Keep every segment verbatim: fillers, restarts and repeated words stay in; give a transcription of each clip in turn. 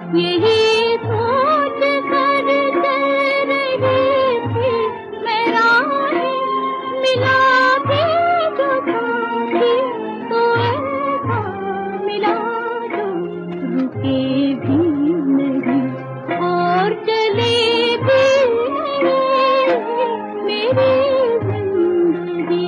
यही सोच कर चल रही थी मैं राहें, मिला भी जो था तो ऐसा मिला जो रुके भी नहीं और चले भी नहीं मेरी जिंदगी।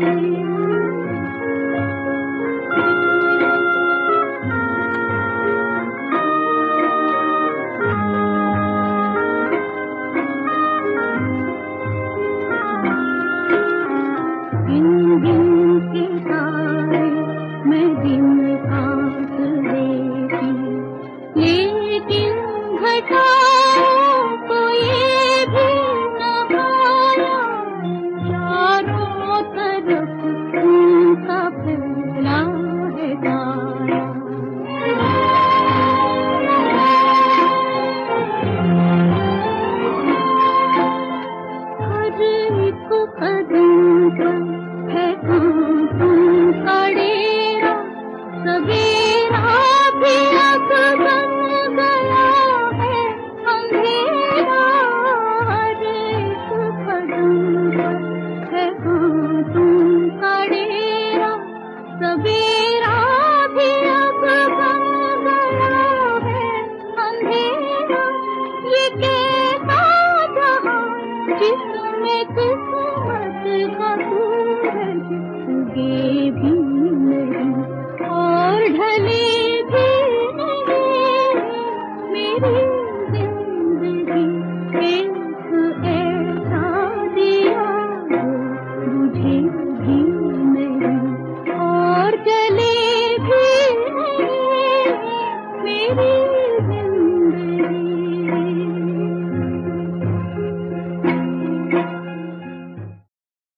दिन दिन के तारे मैं दिन काट देती, लेकिन घटाओं को ये भी न आया, चारों तरफ उनका फैला है दाया। हर एक कदम पर है कांटों का डेरा, सवेरा भी अब बन गया है अंधेरा। हर एक कदम पर है कांटों का डेरा, सवेरा भी अब बन गया है अंधेरा। ये कैसा जहां जिसमें किस्मत का सूरज उगे भी नहीं और ढले भी नहीं मेरी जिंदगी। एक ऐसा दिया जो बुझे भी नहीं और जले भी नहीं मेरी जिंदगी।